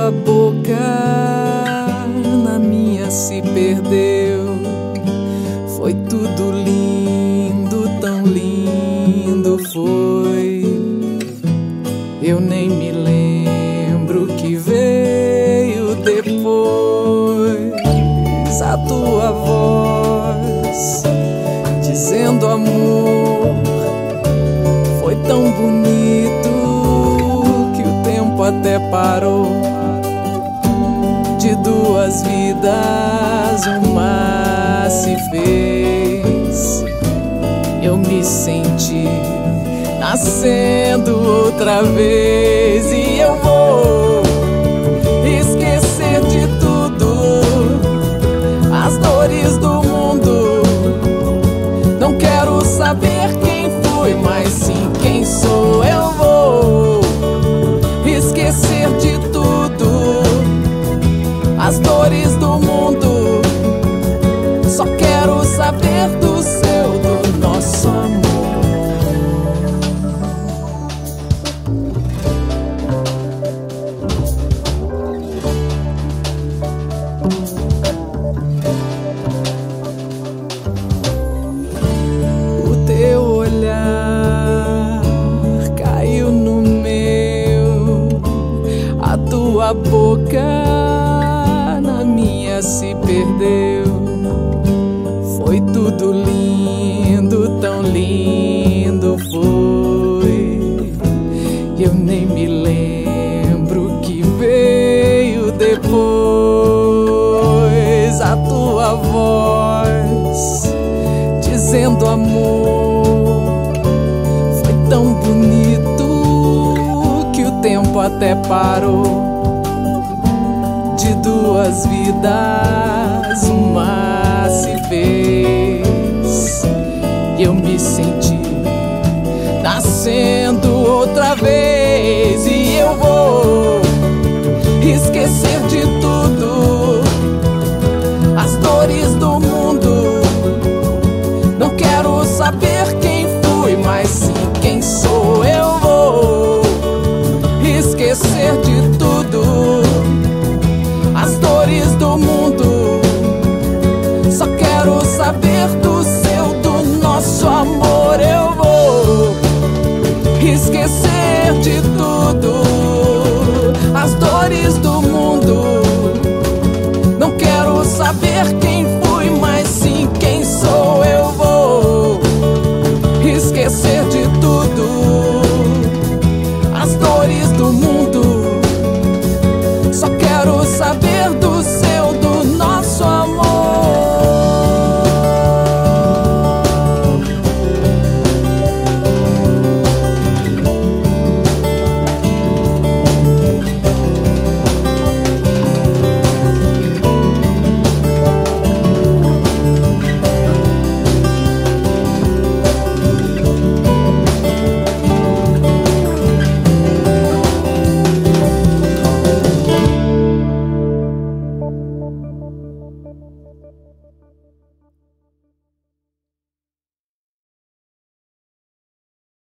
tua boca na minha se perdeu. Foi tudo lindo, tão lindo foi. Eu nem me lembro o que veio depois. A tua voz dizendo amor foi tão bonito que o tempo até parou. De duas vidas uma se fez. Eu me senti nascendo outra vez. E eu vou esquecer de tudo, as dores do mundo. Não quero saber quem fui, mas sim quem sou. Eu vou esquecer de tudo, as dores do mundo. Só quero saber do seu, do nosso amor. O teu olhar caiu no meu, a tua boca na minha se perdeu. Foi tudo lindo, tão lindo foi. Eu nem me lembro o que veio depois. A tua voz dizendo amor foi tão bonito que o tempo até parou. De duas vidas uma se fez. E eu me senti nascendo outra vez. E eu vou esquecer de tudo, as dores do mundo. Não quero saber quem fui, mas sim quem sou. Eu vou esquecer de tudo, as dores do mundo. Só quero saber do seu, do nosso amor. Eu vou esquecer de tudo, as dores do mundo. Não quero saber quem fui, mas sim quem sou. Eu vou esquecer